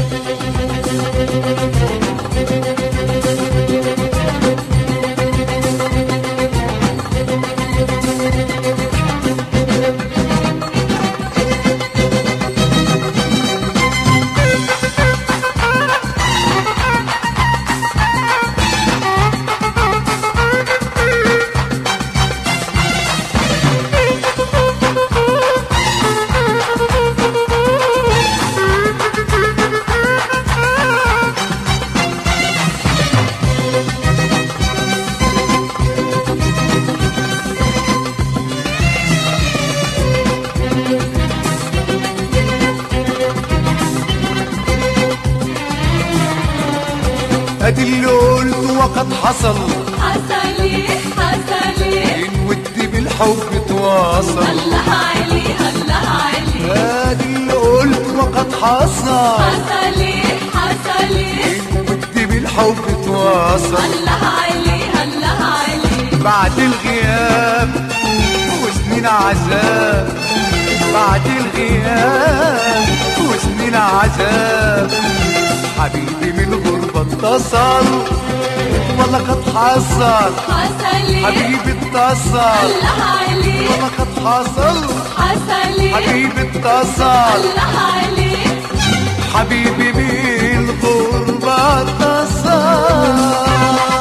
ادي اللي قلت وقد حصل، حصلي الود بالحب تواصل. الله عليه الله عليه. ادي اللي قلت وقد حصل، حصلي الود بالحب تواصل. الله عليه الله عليه. بعد الغياب وسنين عذاب، بعد الغياب وسنين عذاب، حبيبي من الغربة اتصل والله قد حصل. حصلي حبيبي اتصل الله عليه. والله قد حصل. حصلي حبيبي اتصل، الله عليه. حبيبي من الغربة اتصل.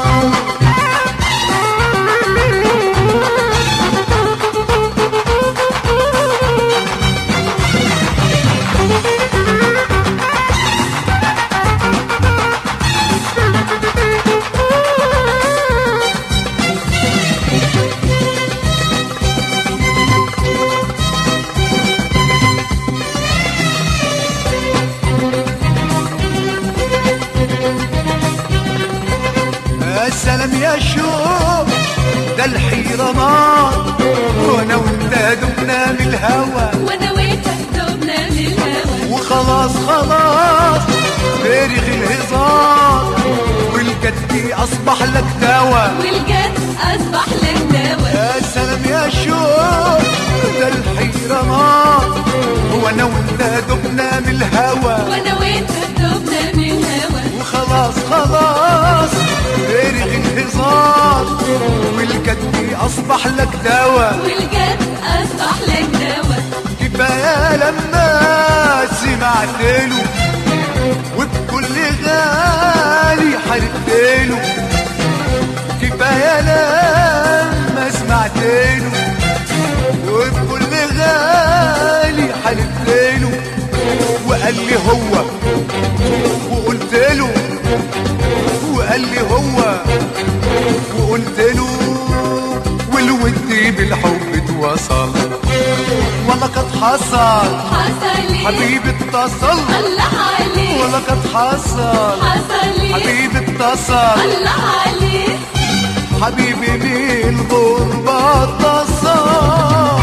سلام يا شوق ده الحيرة نار، وانا وانت دبنا من الهوى، وانا وانت دبنا من الهوى، وخلاص خلاص فارغ الهزار، والجد اصبح لك دوا، والجد اصبح لك دوا. يا سلام يا شوق ده الحيرة نار، وانا وانت دبنا من الهوى، وانا وانت دبنا من الهوى، وخلاص خلاص فارغ الهزار، والجد اصبح لك دوا، والجد اصبح لك دوا. كفاية لما سمعت له وبكل غالي حرقت له، كفاية لما سمعت له وبكل غالي حرقت له، وقال لي هو وقلت له، وقال لي هو وقلت له، والود بالحب اتوصل والله قد حصل. حصلي حبيبي اتصل الله عليه. والله قد حصل. حصلي حبيبي اتصل، الله عليه. حبيبي من الغربة اتصل.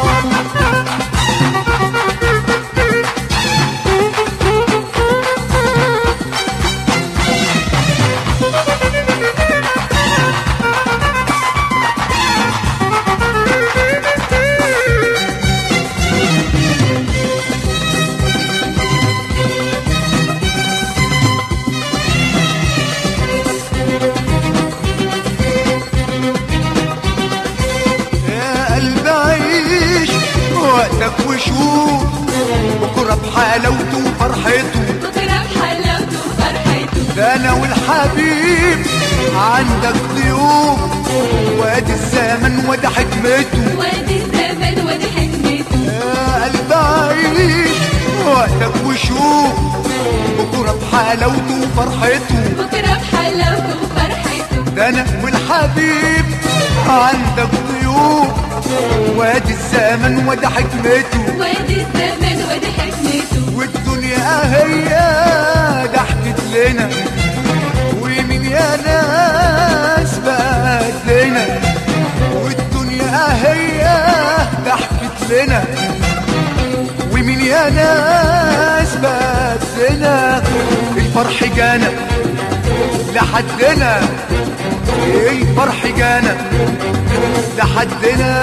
وقتك وشوف بكرة بحلاوته وفرحته، بكرة بحلاوته وفرحته، ده انا والحبيب عندك ضيوف، وادي الزمن وادي حكمته، وادي الزمن وادي حكمته. يا قلب عيش وقتك وشوف بكرة بحلاوته وفرحته، بكرة بحلاوته وفرحته، ده انا والحبيب عندك ضيوف، وادي الزمن وادي حكمته، وادي الزمن وادي حكمته. والدنيا هي ضحكت لنا، ومين يا ناس بقت لنا، والدنيا هي ضحكت لنا، ومين يا ناس بقت لنا، الفرح جانا لحدنا، الفرح جانا لحدنا،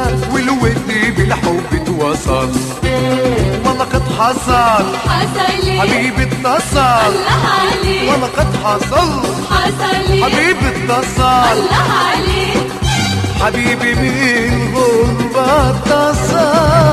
والود بالحب اتوصل والله قد حصل. حصلي عليك حبيبي اتصل الله عليك والله قد حصل حصل لي حبيبي اتصل الله عليك حبيبي من غربة اتصل